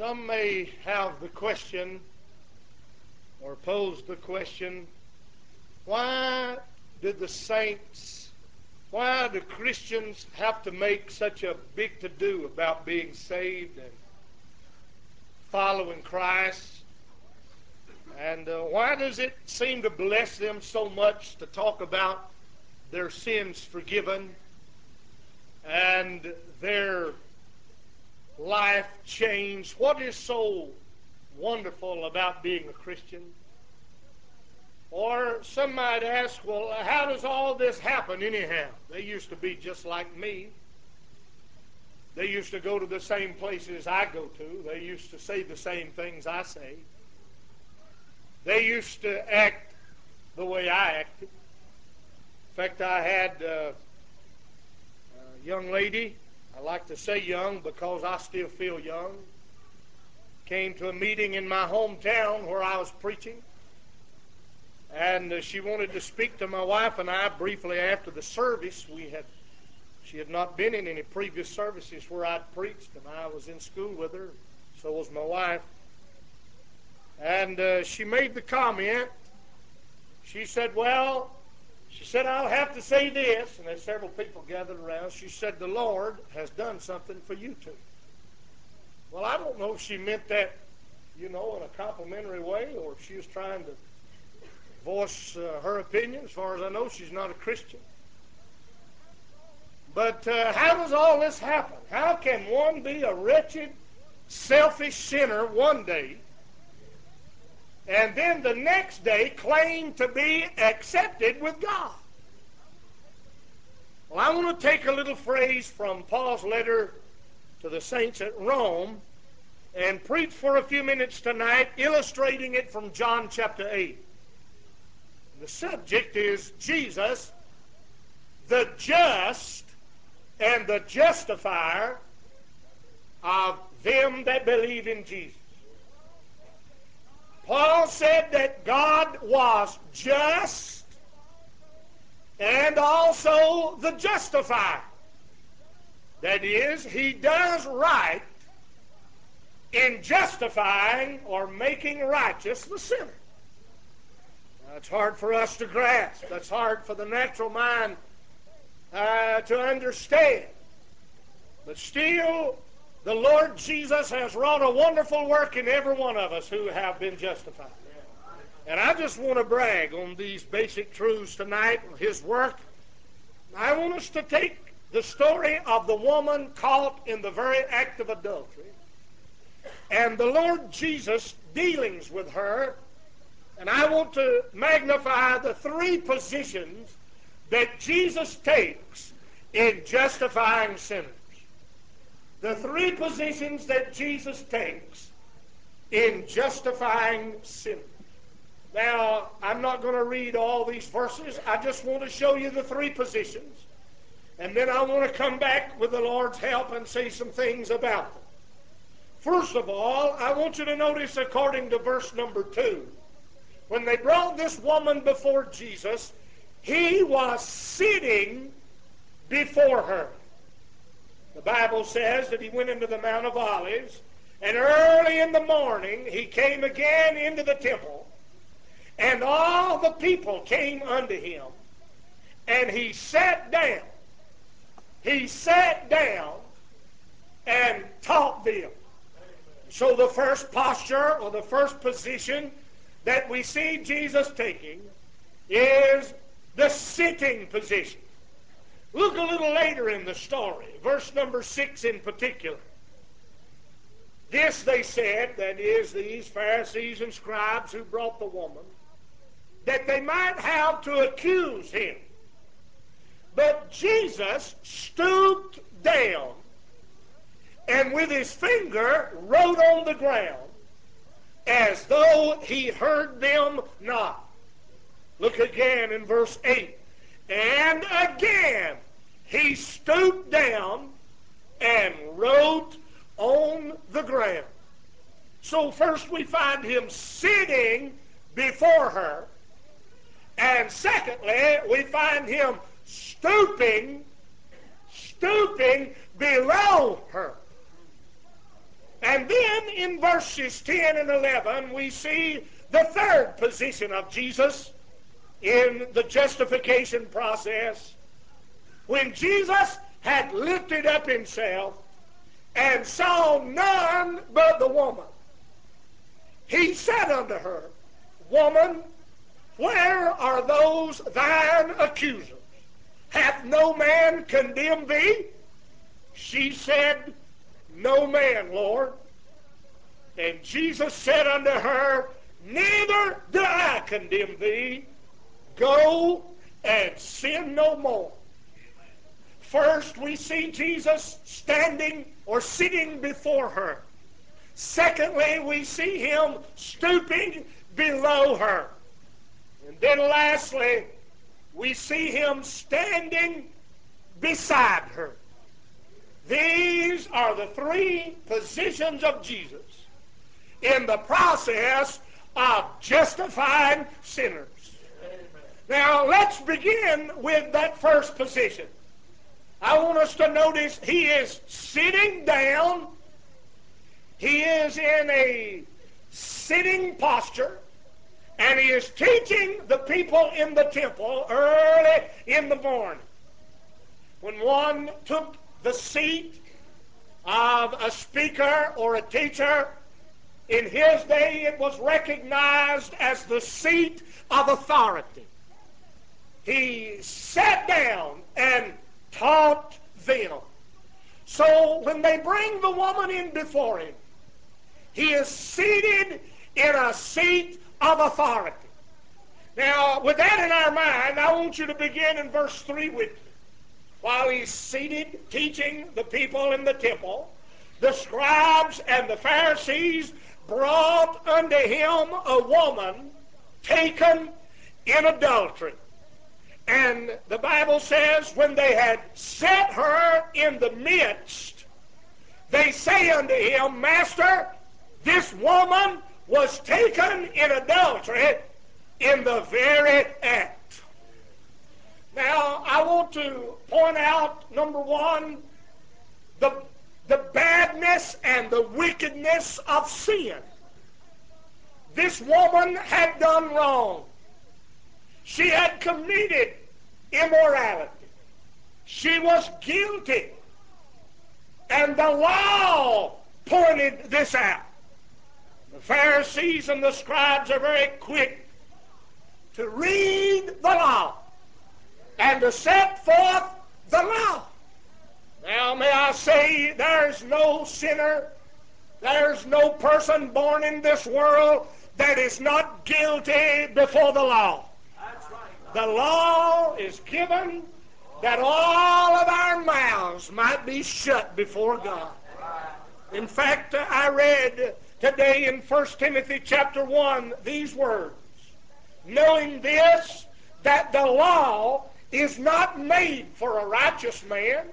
Some may have the question or pose the question, why did the saints, why do Christians have to make such a big to-do about being saved and following Christ? And why does it seem to bless them so much to talk about their sins forgiven and their life changed? What is so wonderful about being a Christian? Or some might ask, well, how does all this happen anyhow? They used to be just like me. They used to go to the same places I go to. They used to say the same things I say. They used to act the way I acted. In fact, I had a young lady, I like to say young because I still feel young, came to a meeting in my hometown where I was preaching. And she wanted to speak to my wife and I briefly after the service. She had not been in any previous services where I'd preached, and I was in school with her. So was my wife. And she made the comment. She said, I'll have to say this. And there's several people gathered around. She said, the Lord has done something for you two. Well, I don't know if she meant that, in a complimentary way, or if she was trying to voice her opinion. As far as I know, she's not a Christian. But how does all this happen? How can one be a wretched, selfish sinner one day, and then the next day claim to be accepted with God? Well, I want to take a little phrase from Paul's letter to the saints at Rome and preach for a few minutes tonight, illustrating it from John chapter 8. The subject is Jesus, the just and the justifier of them that believe in Jesus. Paul said that God was just and also the justifier. That is, he does right in justifying or making righteous the sinner. That's hard for us to grasp. That's hard for the natural mind to understand. But still, the Lord Jesus has wrought a wonderful work in every one of us who have been justified. And I just want to brag on these basic truths tonight, His work. I want us to take the story of the woman caught in the very act of adultery and the Lord Jesus' dealings with her. And I want to magnify the three positions that Jesus takes in justifying sinners. The three positions that Jesus takes in justifying sinners. Now, I'm not going to read all these verses. I just want to show you the three positions. And then I want to come back with the Lord's help and say some things about them. First of all, I want you to notice according to verse number 2, when they brought this woman before Jesus, he was sitting before her. The Bible says that he went into the Mount of Olives, and early in the morning he came again into the temple, and all the people came unto him, and he sat down. He sat down and taught them. So the first posture or the first position that we see Jesus taking is the sitting position. Look a little later in the story, verse number 6 in particular. This they said, that is, these Pharisees and scribes who brought the woman, that they might have to accuse him. But Jesus stooped down and with his finger wrote on the ground as though he heard them not. Look again in verse 8. And again he stooped down and wrote on the ground. So first we find him sitting before her. And secondly, we find him stooping below her. And then in verses 10 and 11, we see the third position of Jesus in the justification process. When Jesus had lifted up himself and saw none but the woman, he said unto her, Woman, where are those thine accusers? Hath no man condemned thee? She said, No man, Lord. And Jesus said unto her, Neither do I condemn thee. Go and sin no more. First, we see Jesus standing or sitting before her. Secondly, we see him stooping below her. And then lastly, we see him standing beside her. These are the three positions of Jesus in the process of justifying sinners. Now, let's begin with that first position. I want us to notice he is sitting down. He is in a sitting posture, and he is teaching the people in the temple early in the morning. When one took the seat of a speaker or a teacher, in his day it was recognized as the seat of authority. He sat down and taught them. So when they bring the woman in before him, he is seated in a seat of authority. Now, with that in our mind, I want you to begin in verse 3 with me. While he's seated teaching the people in the temple, the scribes and the Pharisees brought unto him a woman taken in adultery. And the Bible says, when they had set her in the midst, they say unto him, Master, this woman was taken in adultery in the very act. Now, I want to point out, number one, the badness and the wickedness of sin. This woman had done wrong. She had committed immorality. She was guilty. And the law pointed this out. The Pharisees and the scribes are very quick to read the law and to set forth the law. Now, may I say, there's no sinner, there's no person born in this world that is not guilty before the law. That's right. The law is given that all of our mouths might be shut before God. In fact, I read today in 1 Timothy chapter 1 these words, knowing this, that the law is not made for a righteous man,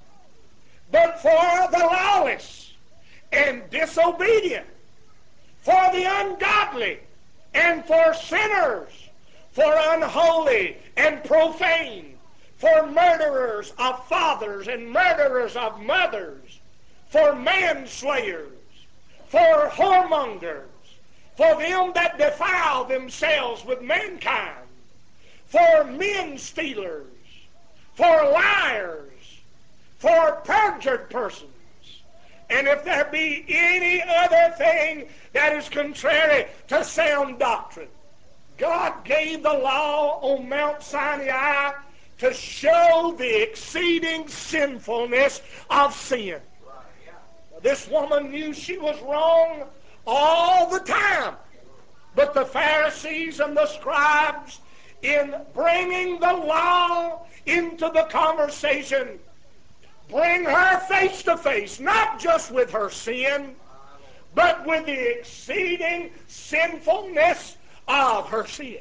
but for the lawless and disobedient, for the ungodly and for sinners, for unholy and profane, for murderers of fathers and murderers of mothers, for manslayers, for whoremongers, for them that defile themselves with mankind, for men stealers, for liars, for perjured persons, and if there be any other thing that is contrary to sound doctrine. God gave the law on Mount Sinai to show the exceeding sinfulness of sin. This woman knew she was wrong all the time. But the Pharisees and the scribes, in bringing the law into the conversation, bring her face to face, not just with her sin, but with the exceeding sinfulness of her sin.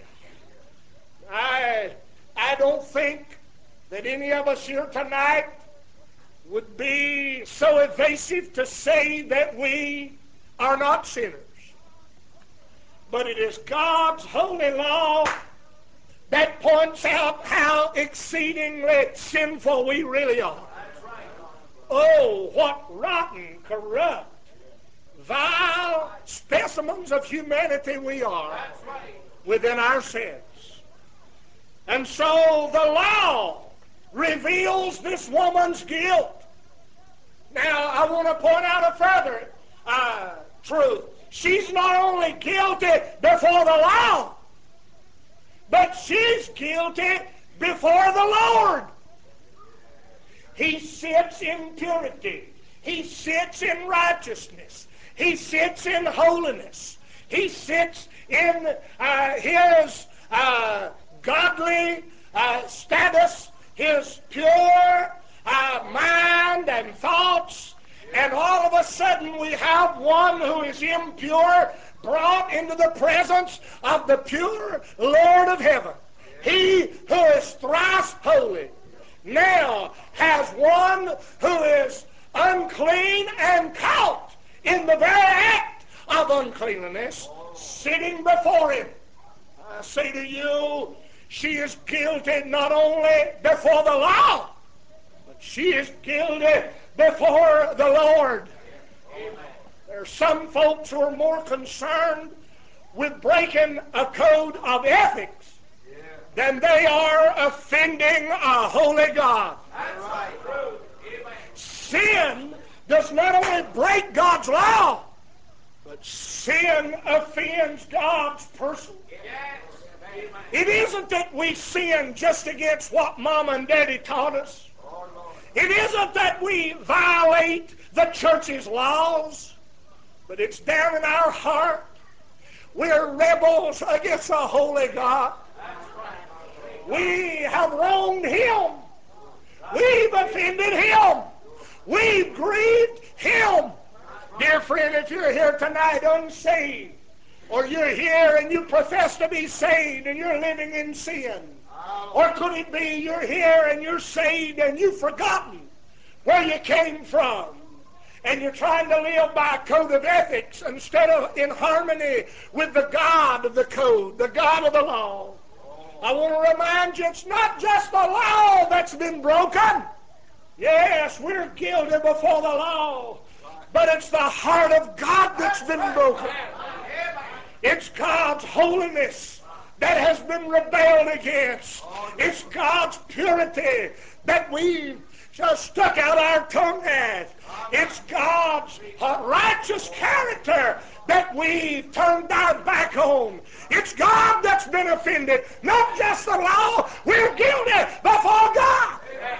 I don't think that any of us here tonight would be so evasive to say that we are not sinners. But it is God's holy law that points out how exceedingly sinful we really are. Oh, what rotten, corrupt, vile specimens of humanity we are within ourselves. And so the law reveals this woman's guilt. Now, I want to point out a further truth. She's not only guilty before the law, but she's guilty before the Lord. He sits in purity. He sits in righteousness. He sits in holiness. He sits in his godly status, his pure mind and thoughts, and all of a sudden we have one who is impure brought into the presence of the pure Lord of heaven. He who is thrice holy now has one who is unclean and caught in the very act of uncleanness sitting before him. I say to you, she is guilty not only before the law, but she is guilty before the Lord. Amen. There are some folks who are more concerned with breaking a code of ethics than they are offending a holy God. That's right. Sin does not only break God's law, but sin offends God's person. It isn't that we sin just against what Mom and Daddy taught us. It isn't that we violate the church's laws, but it's down in our heart. We're rebels against a holy God. We have wronged Him. We've offended Him. We've grieved Him. Dear friend, if you're here tonight unsaved, or you're here and you profess to be saved and you're living in sin, or could it be you're here and you're saved and you've forgotten where you came from, and you're trying to live by a code of ethics instead of in harmony with the God of the code, the God of the law. I want to remind you, it's not just the law that's been broken. Yes, we're guilty before the law, but it's the heart of God that's been broken. It's God's holiness that has been rebelled against. It's God's purity that we've just stuck out our tongue at. It's God's righteous character that we've turned our back on. It's God that's been offended, not just the law. We're guilty before God.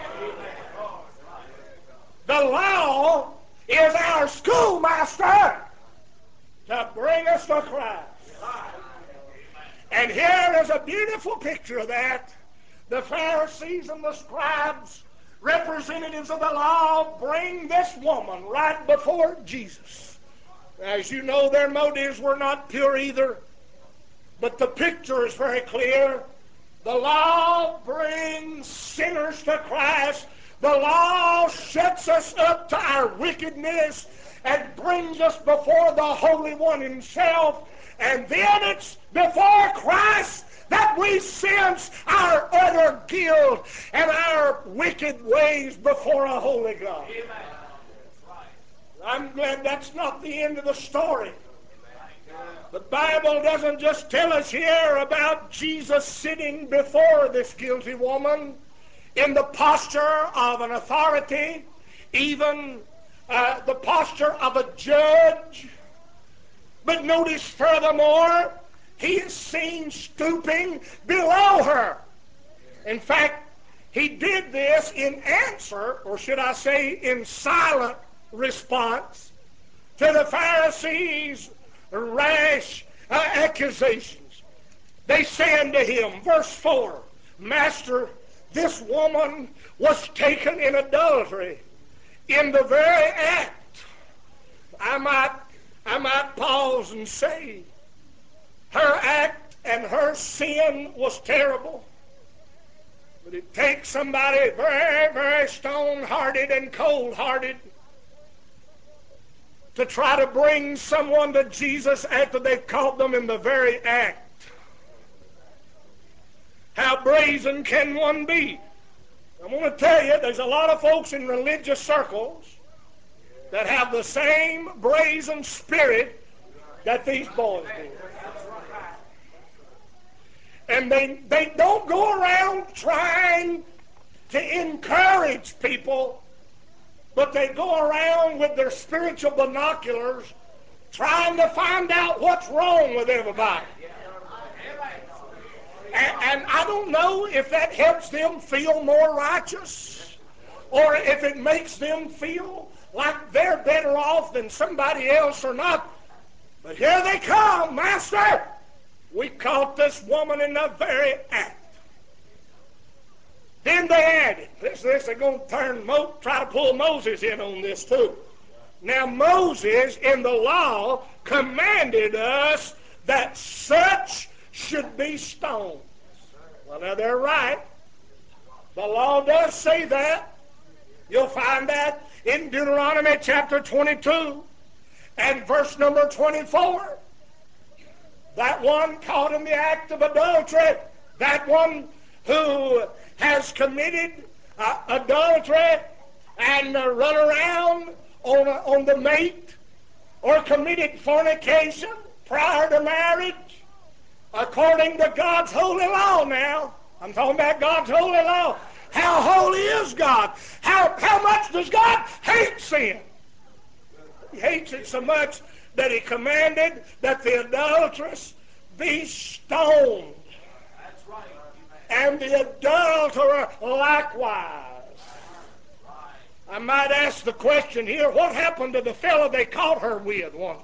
The law is our schoolmaster to bring us to Christ. And here is a beautiful picture of that. The Pharisees and the scribes, representatives of the law, bring this woman right before Jesus. As you know, their motives were not pure either, but the picture is very clear. The law brings sinners to Christ. The law shuts us up to our wickedness and brings us before the Holy One Himself. And then it's before Christ that we sense our utter guilt and our wicked ways before a holy God. I'm glad that's not the end of the story. The Bible doesn't just tell us here about Jesus sitting before this guilty woman in the posture of an authority, even the posture of a judge. But notice furthermore, he is seen stooping below her. In fact, he did this in answer, or should I say in silent response, to the Pharisees' rash accusations. They say unto him, verse 4, Master, this woman was taken in adultery in the very act. I might pause and say, her act and her sin was terrible. But it takes somebody very, very stone-hearted and cold-hearted to try to bring someone to Jesus after they've caught them in the very act. How brazen can one be? I want to tell you, there's a lot of folks in religious circles that have the same brazen spirit that these boys do. And they don't go around trying to encourage people, but they go around with their spiritual binoculars trying to find out what's wrong with everybody. And I don't know if that helps them feel more righteous or if it makes them feel like they're better off than somebody else or not. But here they come, Master. We caught this woman in the very act. Then they added, they're going to try to pull Moses in on this too. Now Moses in the law commanded us that such should be stoned. Well, now they're right. The law does say that. You'll find that in Deuteronomy chapter 22 and verse number 24. That one caught in the act of adultery, that one who has committed adultery and run around on the mate or committed fornication prior to marriage, according to God's holy law now. I'm talking about God's holy law. How holy is God? How much does God hate sin? He hates it so much that he commanded that the adulteress be stoned. That's right. And the adulterer likewise. I might ask the question here, what happened to the fellow they caught her with, wonder?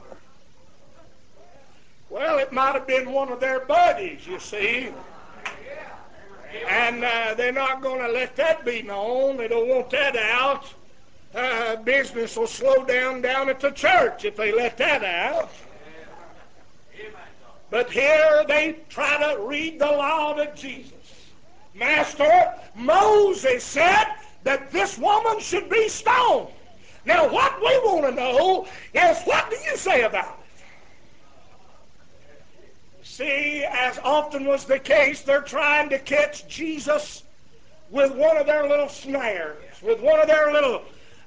Well, it might have been one of their buddies, you see. And they're not going to let that be known. They don't want that out. Business will slow down at the church if they let that out. But here they try to read the law to Jesus. Master, Moses said that this woman should be stoned. Now what we want to know is, what do you say about it? See, as often was the case, they're trying to catch Jesus with one of their little snares, with one of their little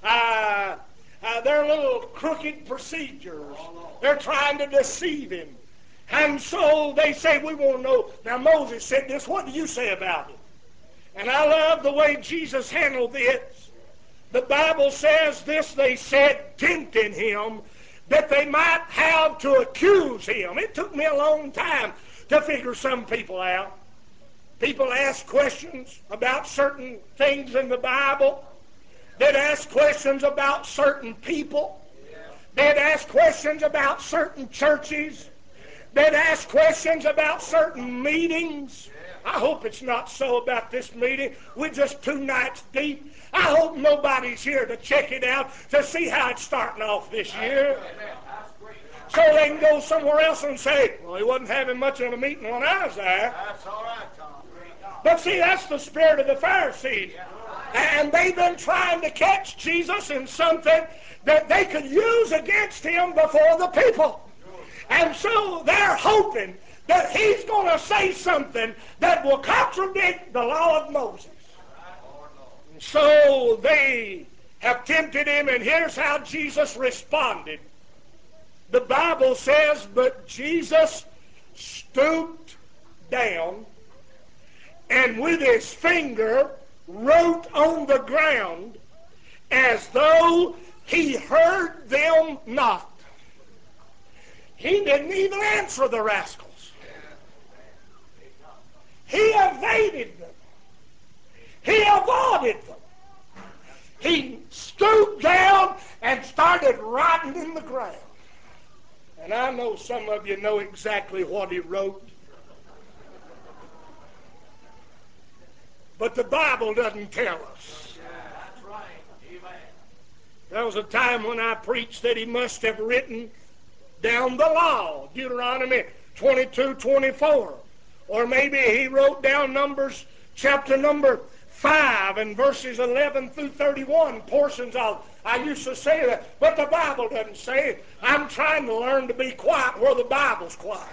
crooked procedures. They're trying to deceive him. And so they say, we want to know. Now Moses said this, what do you say about it? And I love the way Jesus handled this. The Bible says this, they said, tempting him, that they might have to accuse him. It took me a long time to figure some people out. People ask questions about certain things in the Bible. They'd ask questions about certain people. They'd ask questions about certain churches. They'd ask questions about certain meetings. I hope it's not so about this meeting. We're just 2 nights deep. I hope nobody's here to check it out to see how it's starting off this year. So they can go somewhere else and say, well, he wasn't having much of a meeting when I was there. That's all right, Tom. But see, that's the spirit of the Pharisees. And they've been trying to catch Jesus in something that they could use against him before the people. And so they're hoping that he's going to say something that will contradict the law of Moses. And so they have tempted him, and here's how Jesus responded. The Bible says, but Jesus stooped down and with his finger wrote on the ground as though he heard them not. He didn't even answer the rascals. He evaded them. He avoided them. He stooped down and started writing in the ground. And I know some of you know exactly what he wrote. But the Bible doesn't tell us. That's right. Amen. There was a time when I preached that he must have written down the law, Deuteronomy 22:24. Or maybe he wrote down Numbers chapter number 5 and verses 11 through 31, portions of. I used to say that, but the Bible doesn't say it. I'm trying to learn to be quiet where the Bible's quiet.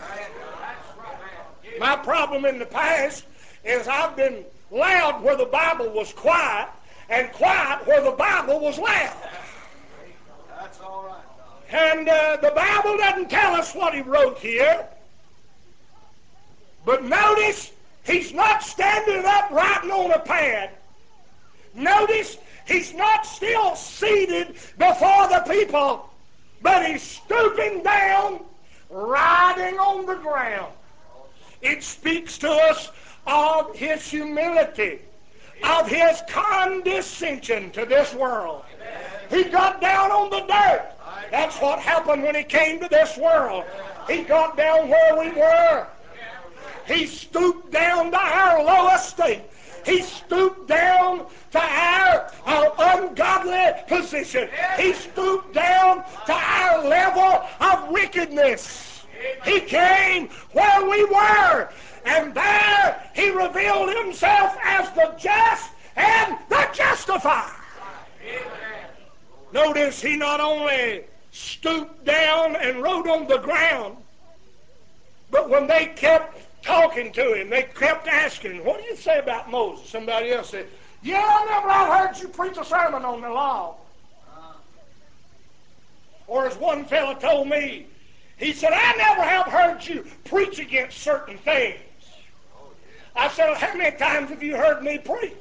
My problem in the past is I've been loud where the Bible was quiet and quiet where the Bible was loud. That's all right, Tom. And the Bible doesn't tell us what he wrote here. But notice, he's not standing up writing on a pad. Notice, he's not still seated before the people, but he's stooping down, writing on the ground. It speaks to us of his humility, of his condescension to this world. He got down on the dirt. That's what happened when he came to this world. He got down where we were. He stooped down to our low estate. He stooped down to our ungodly position. He stooped down to our level of wickedness. He came where we were, and there he revealed himself as the just and the justifier. Notice he not only stooped down and wrote on the ground, but when they kept talking to him, they kept asking, what do you say about Moses? Somebody else said, yeah, I never have heard you preach a sermon on the law. Or as one fellow told me, he said, I never have heard you preach against certain things. I said, how many times have you heard me preach?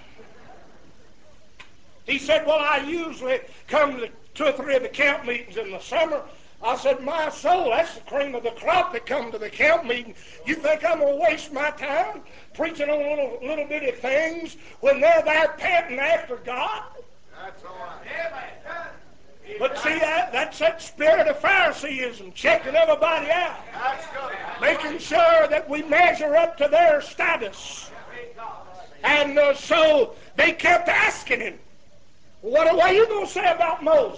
He said, well, I usually come to 2 or 3 of the camp meetings in the summer. I said, my soul, that's the cream of the crop that come to the camp meeting. You think I'm going to waste my time preaching on little bitty things when they're there panting after God? That's all right. But see, that's that spirit of Phariseeism, checking everybody out, That's good. making sure that we measure up to their status. And so they kept asking him, what are you going to say about Moses?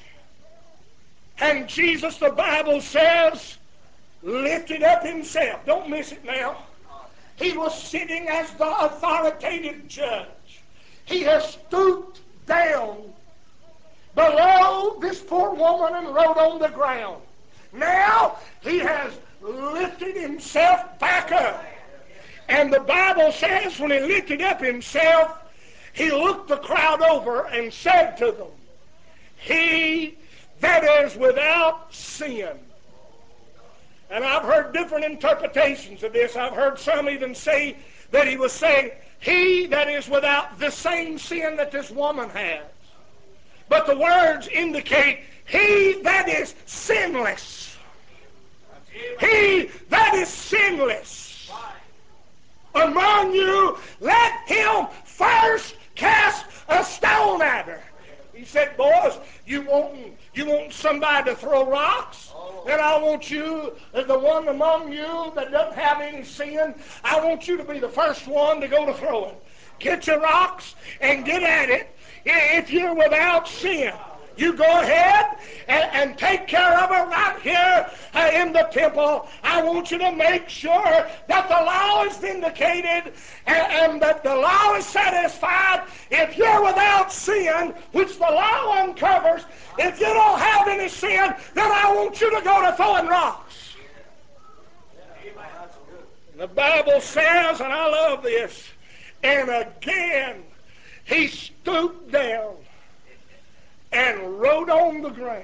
And Jesus, the Bible says, lifted up himself. Don't miss it now. He was sitting as the authoritative judge. He has stooped down below this poor woman and wrote on the ground. Now he has lifted himself back up. And the Bible says when he lifted up himself, he looked the crowd over and said to them, he that is without sin. And I've heard different interpretations of this. I've heard some even say that he was saying, he that is without the same sin that this woman has. But the words indicate, he that is sinless. He that is sinless. Among you, let him first cast a stone at her. He said, boys, you want somebody to throw rocks? Then I want you, the one among you that doesn't have any sin, I want you to be the first one to go to throwing. Get your rocks and get at it. If you're without sin, you go ahead and take care of it right here in the temple. I want you to make sure that the law is vindicated and that the law is satisfied. If you're without sin, which the law uncovers, if you don't have any sin, then I want you to go to throwing rocks. The Bible says, and I love this, and again he stooped down and wrote on the ground.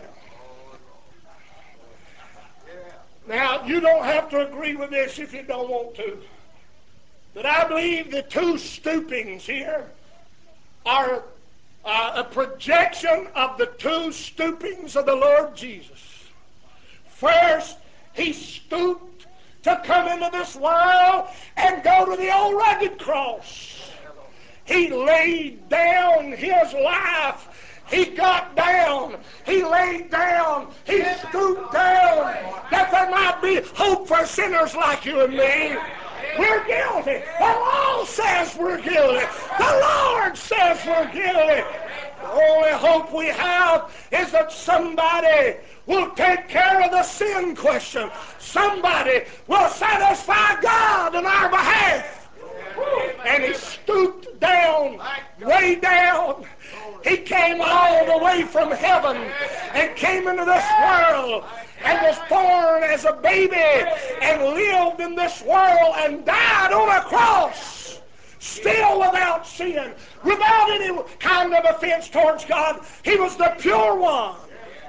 Now, you don't have to agree with this if you don't want to. But I believe the 2 stoopings here are a projection of the 2 stoopings of the Lord Jesus. First, he stooped to come into this world and go to the old rugged cross. He laid down his life. He got down. He laid down. He stooped down that there might be hope for sinners like you and me. We're guilty. The law says we're guilty. The Lord says we're guilty. The only hope we have is that somebody will take care of the sin question. Somebody will satisfy God on our behalf. And he stooped down, way down. He came all the way from heaven and came into this world and was born as a baby and lived in this world and died on a cross, still without sin, without any kind of offense towards God. He was the pure one.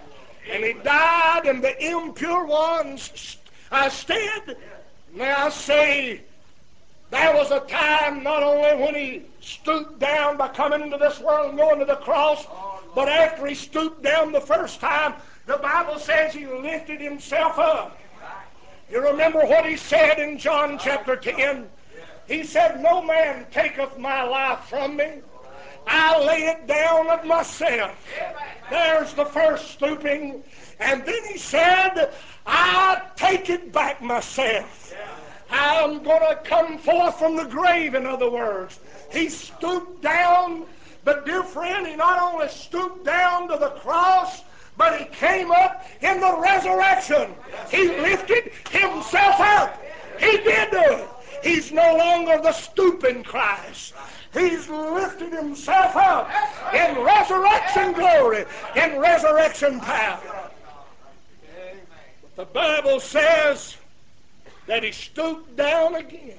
And he died in the impure one's stead. Now I say, there was a time not only when he stooped down by coming into this world and going to the cross, but after he stooped down the first time, the Bible says he lifted himself up. You remember what he said in John chapter 10? He said, no man taketh my life from me. I lay it down of myself. There's the first stooping. And then he said, I take it back myself. I'm going to come forth from the grave, in other words. He stooped down, but dear friend, he not only stooped down to the cross, but he came up in the resurrection. He lifted himself up. He did do it. He's no longer the stooping Christ. He's lifted himself up in resurrection glory, in resurrection power. But the Bible says that he stooped down again.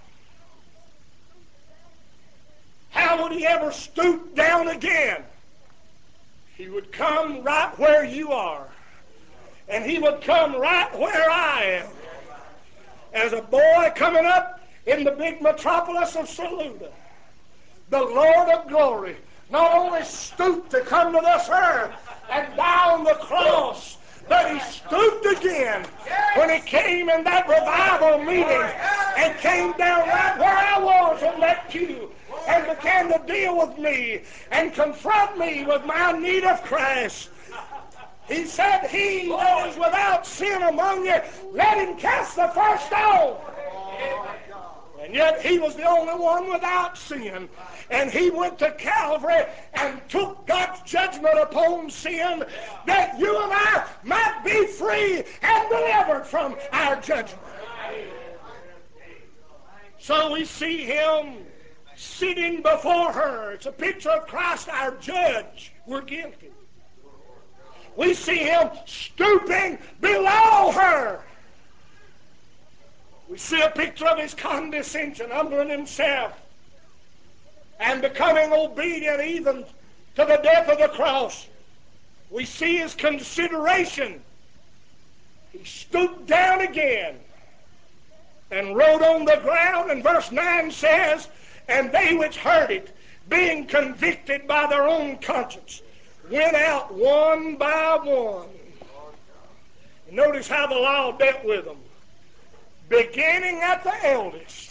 How would he ever stoop down again? He would come right where you are. And he would come right where I am. As a boy coming up in the big metropolis of Saluda, the Lord of glory not only stooped to come to this earth and die on the cross, but he stooped again when he came in that revival meeting and came down right where I was in that pew and began to deal with me and confront me with my need of Christ. He said, he that is without sin among you, let him cast the first stone. And yet he was the only one without sin. And he went to Calvary and took God's judgment upon sin that you and I might be free and delivered from our judgment. So we see him sitting before her. It's a picture of Christ, our judge. We're guilty. We see him stooping below her. We see a picture of his condescension, humbling himself and becoming obedient even to the death of the cross. We see his consideration. He stooped down again and wrote on the ground, and verse 9 says, and they which heard it, being convicted by their own conscience, went out one by one. And notice how the law dealt with them. Beginning at the eldest,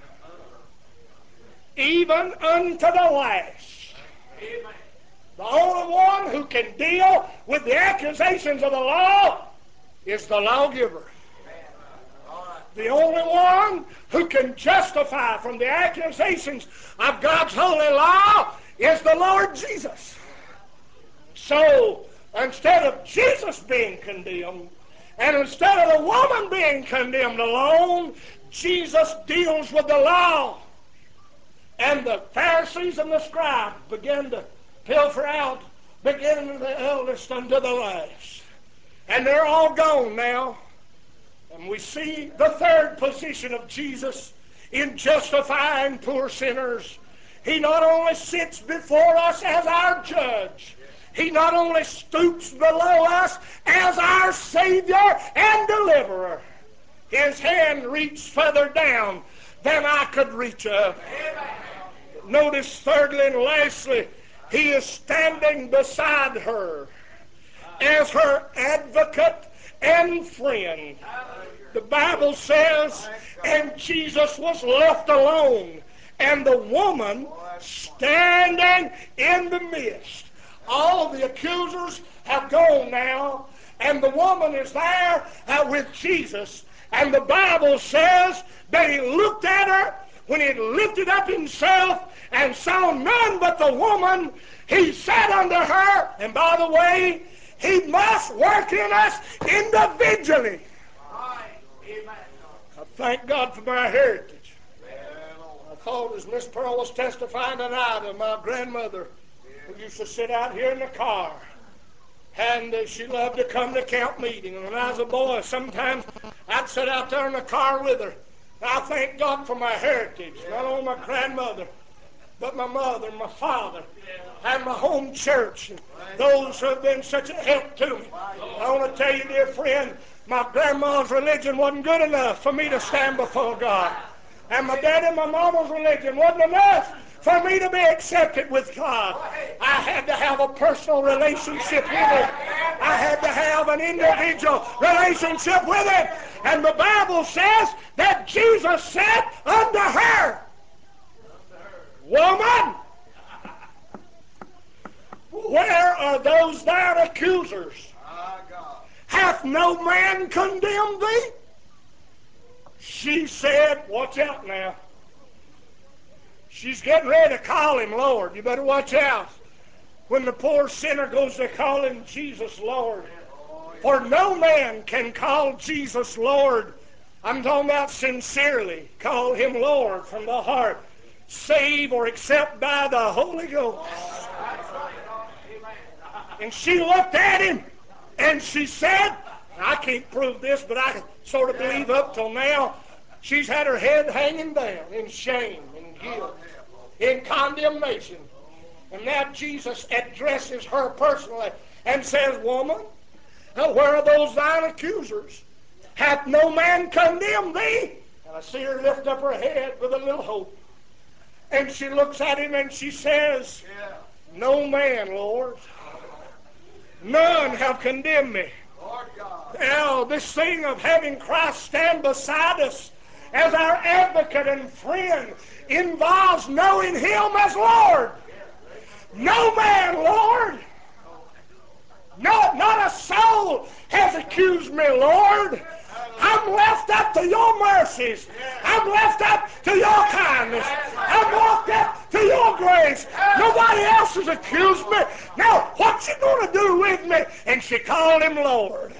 even unto the last. Amen. The only one who can deal with the accusations of the law is the lawgiver. The only one who can justify from the accusations of God's holy law is the Lord Jesus. So, instead of Jesus being condemned, and instead of the woman being condemned alone, Jesus deals with the law. And the Pharisees and the scribes begin to pilfer out, beginning with the eldest unto the last. And they're all gone now. And we see the third position of Jesus in justifying poor sinners. He not only sits before us as our judge, he not only stoops below us as our Savior and deliverer. His hand reached further down than I could reach up. Notice thirdly and lastly, he is standing beside her as her advocate and friend. The Bible says, and Jesus was left alone, and the woman standing in the midst. All the accusers have gone now, and the woman is there with Jesus. And the Bible says that he looked at her when he lifted up himself and saw none but the woman. He said unto her, and by the way, he must work in us individually. I thank God for my heritage. I thought as Miss Pearl was testifying tonight of my grandmother, who used to sit out here in the car, and she loved to come to camp meeting. And when I was a boy, sometimes I'd sit out there in the car with her. I thank God for my heritage, not only my grandmother, but my mother and my father and my home church, and those who have been such a help to me. I want to tell you, dear friend, my grandma's religion wasn't good enough for me to stand before God. And my dad and my mama's religion wasn't enough for me to be accepted with God. I had to have a personal relationship with Him. I had to have an individual relationship with Him. And the Bible says that Jesus said unto her, Woman, where are those thine accusers? Hath no man condemned thee? She said, watch out now. She's getting ready to call Him Lord. You better watch out when the poor sinner goes to calling Jesus Lord. For no man can call Jesus Lord. I'm talking about sincerely. Call Him Lord from the heart. Save or accept by the Holy Ghost. And she looked at Him and she said, I can't prove this, but I sort of believe up till now, she's had her head hanging down in shame and guilt, in condemnation. And now Jesus addresses her personally and says, Woman, where are those thine accusers? Hath no man condemned thee? And I see her lift up her head with a little hope. And she looks at Him and she says, No man, Lord. None have condemned me. Now, this thing of having Christ stand beside us as our advocate and friend involves knowing Him as Lord. No man, Lord. Not a soul has accused me, Lord. I'm left up to your mercies. I'm left up to your kindness. I'm left up to your grace. Nobody else has accused me. Now, what you going to do with me? And she called Him Lord.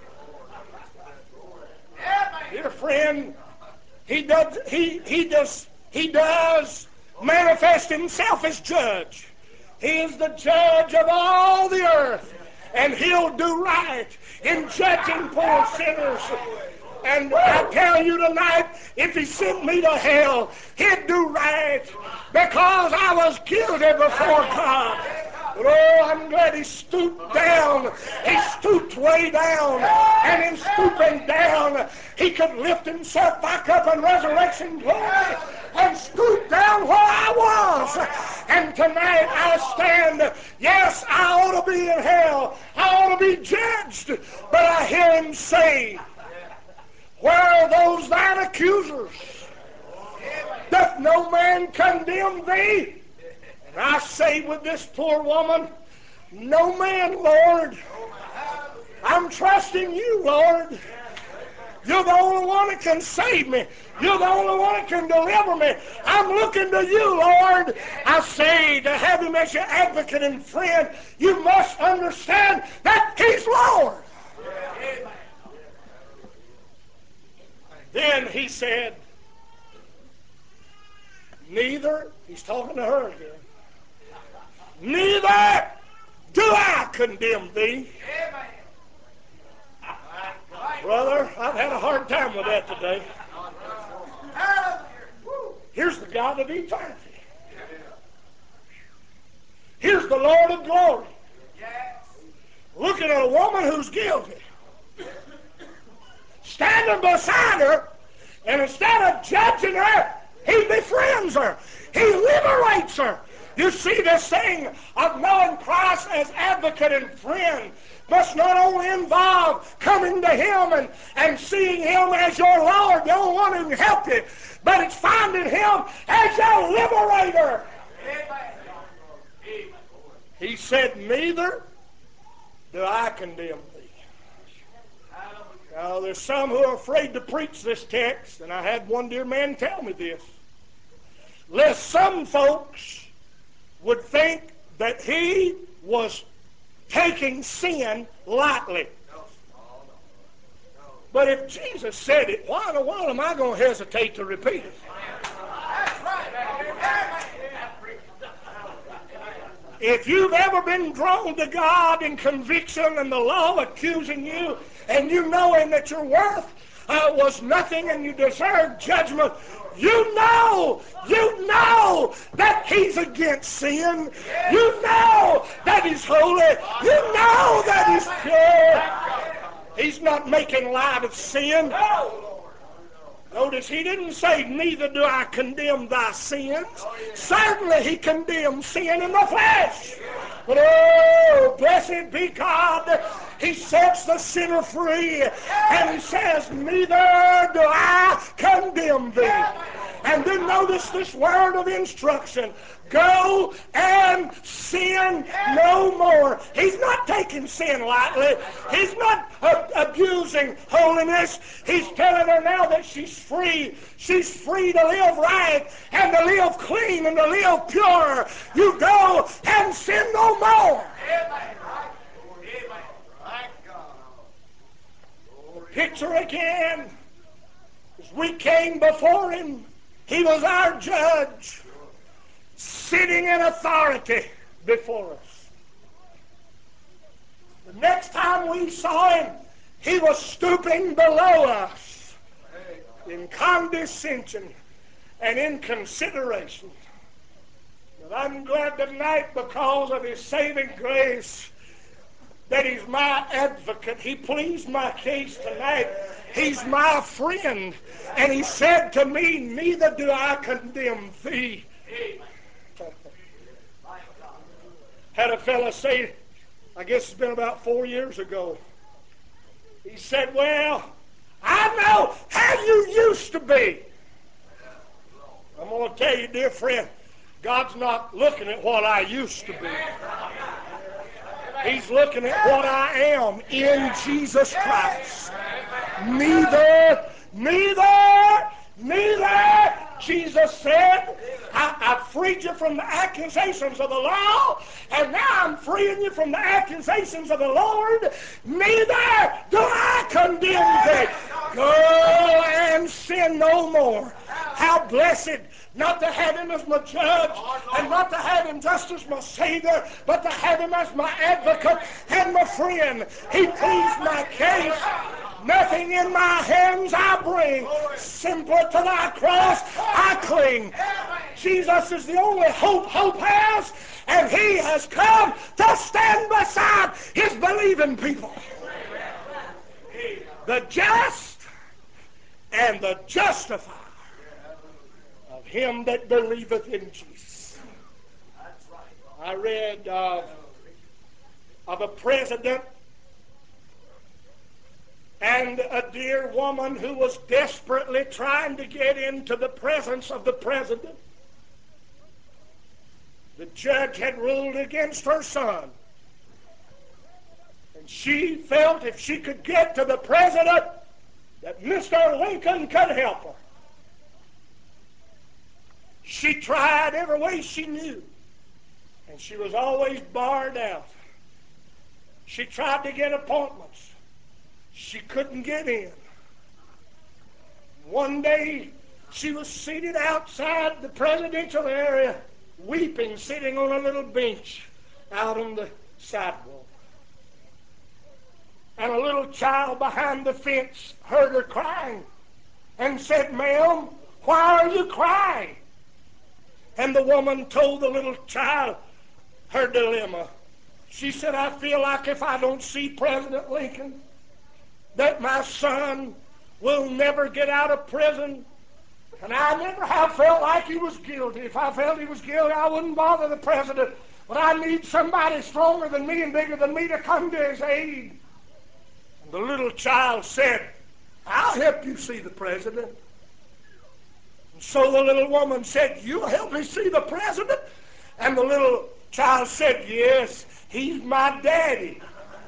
Dear friend, He does manifest Himself as judge. He is the judge of all the earth. And He'll do right in judging poor sinners. And I tell you tonight, if He sent me to hell, He'd do right because I was guilty before God. But oh, I'm glad He stooped down. He stooped way down. And in stooping down, He could lift Himself back up in resurrection glory and stoop down where I was. And tonight I stand. Yes, I ought to be in hell. I ought to be judged. But I hear Him say, Where are those thine accusers? Doth no man condemn thee? And I say with this poor woman, No man, Lord. I'm trusting you, Lord. You're the only one that can save me. You're the only one that can deliver me. I'm looking to you, Lord. I say, to have Him as your advocate and friend, you must understand that He's Lord. Then He said, neither, He's talking to her again, neither do I condemn thee. Brother, I've had a hard time with that today. Here's the God of eternity. Here's the Lord of glory. Looking at a woman who's guilty. Standing beside her, and instead of judging her, He befriends her. He liberates her. You see, this thing of knowing Christ as advocate and friend must not only involve coming to Him and seeing Him as your Lord, the only one who can help you, but it's finding Him as your liberator. He said, neither do I condemn thee. Now, there's some who are afraid to preach this text, and I had one dear man tell me this. Lest some folks would think that he was taking sin lightly. But if Jesus said it, why in the world am I going to hesitate to repeat it? If you've ever been drawn to God in conviction and the law accusing you, and you knowing that you're worth was nothing and you deserved judgment, you know that he's against sin. You know that he's holy. You know that he's pure. He's not making light of sin. Notice he didn't say, neither do I condemn thy sins. Certainly he condemned sin in the flesh. But oh, blessed be God, he sets the sinner free. And he says, neither do I condemn thee. And then notice this word of instruction. Go and sin no more. He's not taking sin lightly. He's not abusing holiness. He's telling her now that she's free. She's free to live right and to live clean and to live pure. You go and sin no more. Picture again. As we came before him, he was our judge, sitting in authority before us. The next time we saw him, he was stooping below us in condescension and in consideration. But I'm glad tonight, because of his saving grace, that he's my advocate. He pleased my case tonight. He's my friend. And he said to me, neither do I condemn thee. Had a fella say, I guess it's been about 4 years ago. He said, well, I know how you used to be. I'm going to tell you, dear friend, God's not looking at what I used to be. He's looking at what I am in Jesus Christ. Neither, Jesus said, I freed you from the accusations of the law, and now I'm freeing you from the accusations of the Lord. Neither do I condemn thee. Go and sin no more. How blessed not to have him as my judge, and not to have him just as my Savior, but to have him as my advocate and my friend. He pleads my case. Nothing in my hands I bring. Simply to thy cross I cling. Jesus is the only hope has, and he has come to stand beside his believing people. The just and the justifier of him that believeth in Jesus. I read of a president and a dear woman who was desperately trying to get into the presence of the president. The judge had ruled against her son. And she felt if she could get to the president, that Mr. Lincoln could help her. She tried every way she knew, and she was always barred out. She tried to get appointments. She couldn't get in. One day, she was seated outside the presidential area, weeping, sitting on a little bench out on the sidewalk. And a little child behind the fence heard her crying and said, "Ma'am, why are you crying?" And the woman told the little child her dilemma. She said, "I feel like if I don't see President Lincoln, that my son will never get out of prison. And I never have felt like he was guilty. If I felt he was guilty, I wouldn't bother the president. But I need somebody stronger than me and bigger than me to come to his aid." And the little child said, "I'll help you see the president." And so the little woman said, "You'll help me see the president?" And the little child said, "Yes, he's my daddy.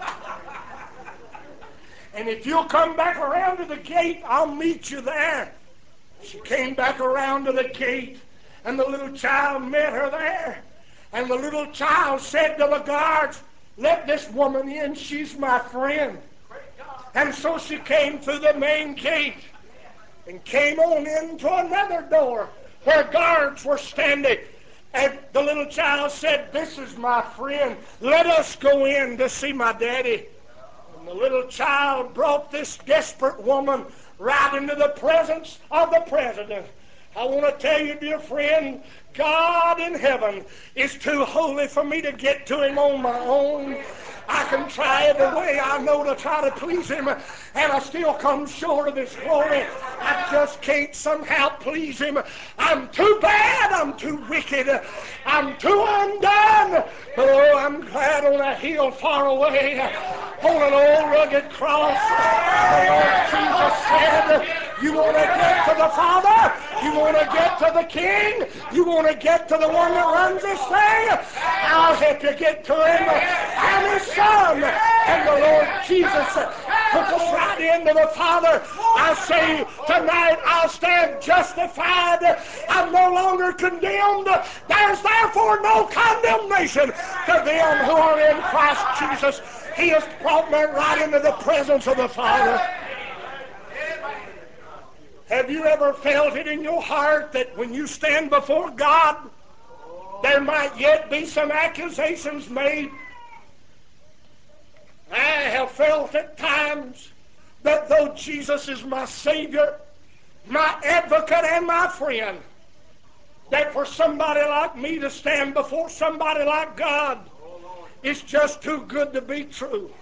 And if you'll come back around to the gate, I'll meet you there." She came back around to the gate, and the little child met her there. And the little child said to the guards, "Let this woman in, she's my friend." And so she came through the main gate and came on into another door where guards were standing. And the little child said, "This is my friend. Let us go in to see my daddy." And the little child brought this desperate woman right into the presence of the President. I want to tell you, dear friend, God in heaven is too holy for me to get to Him on my own. I can try every way I know to try to please Him, and I still come short of His glory. I just can't somehow please Him. I'm too bad. I'm too wicked. I'm too undone. But oh, I'm glad on a hill far away, on an old rugged cross, the Lord Jesus said, you want to get to the Father? You want to get to the King? You want to get to the one that runs this thing? I'll help you get to Him. I'm His Son. And the Lord Jesus took us right into the Father. I say tonight I'll stand justified. I'm no longer condemned. There's therefore no condemnation to them who are in Christ Jesus. He has brought me right into the presence of the Father. Have you ever felt it in your heart that when you stand before God, there might yet be some accusations made? I have felt at times that though Jesus is my Savior, my advocate, and my friend, that for somebody like me to stand before somebody like God is just too good to be true.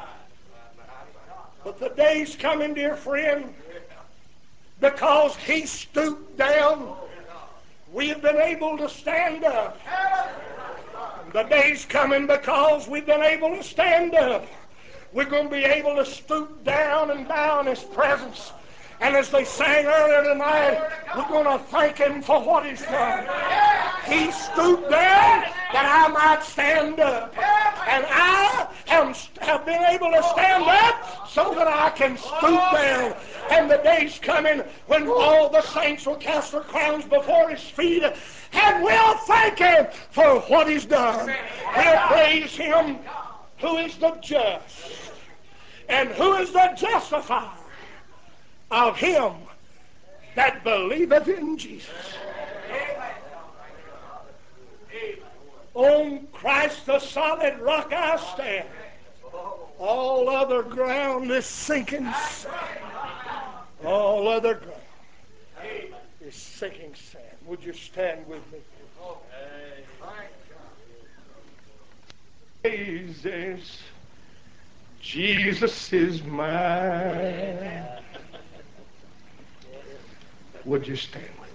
But the day's coming, dear friend, because He stooped down, we have been able to stand up. The day's coming because we've been able to stand up. We're going to be able to stoop down and bow in His presence. And as they sang earlier tonight, we're going to thank Him for what He's done. He stooped down that I might stand up. And I have been able to stand up so that I can stoop down. And the day's coming when all the saints will cast their crowns before His feet, and we'll thank Him for what He's done. We'll praise Him who is the just and who is the justifier of him that believeth in Jesus. On Christ the solid rock I stand. All other ground is sinking sand. All other ground is sinking sand. Would you stand with me? Jesus, Jesus is mine. Would you stand with me?